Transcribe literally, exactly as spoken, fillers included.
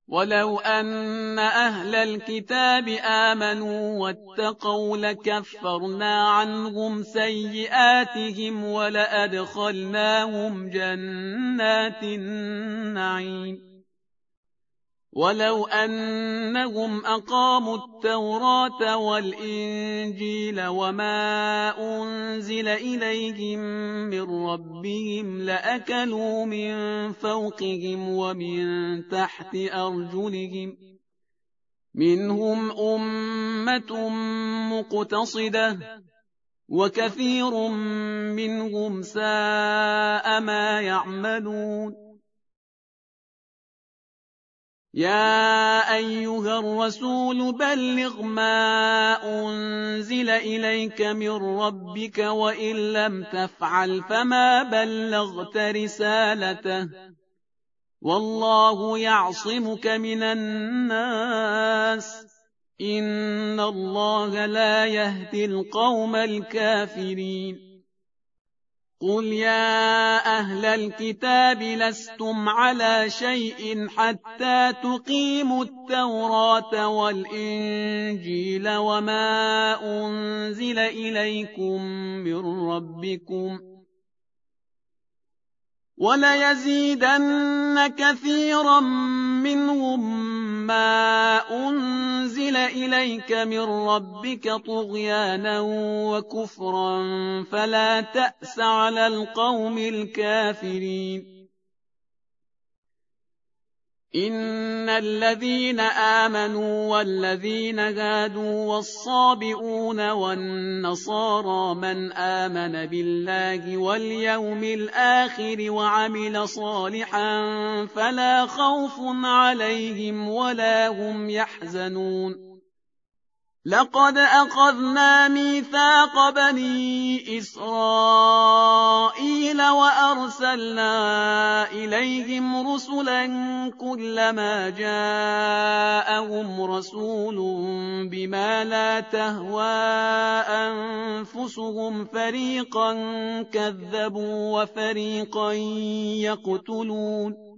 ولو أن أهل الكتاب آمنوا واتقوا لكفرنا عنهم سيئاتهم ولأدخلناهم جنات النعيم ولو أنهم أقاموا التوراة والإنجيل وما أنزل إليهم من ربهم لأكلوا من فوقهم ومن تحت أرجلهم منهم أمة مقتصدة وكثير منهم ساء ما يعملون يا أيها الرسول بلغ ما أنزل إليك من ربك وإن لم تفعل فما بلغت رسالته والله يعصمك من الناس إن الله لا يهدي القوم الكافرين قل يا أهل الكتاب لستم على شيء حتى تقيموا التوراة والإنجيل وما أنزل إليكم من ربكم وليزيدن كثيرا منهم ما أنزل إليك من ربك طغيانا وكفرا فلا تأس على القوم الكافرين إن الذين آمنوا والذين هادوا والصابئون والنصارى من آمن بالله واليوم الآخر وعمل صالحا فلا خوف عليهم ولا هم يحزنون لقد أخذنا ميثاق بني إسرائيل وأرسلنا إليهم رسلا كلما جاءهم رسول بما لا تهوى أنفسهم فريقا كذبوا وفريقا يقتلون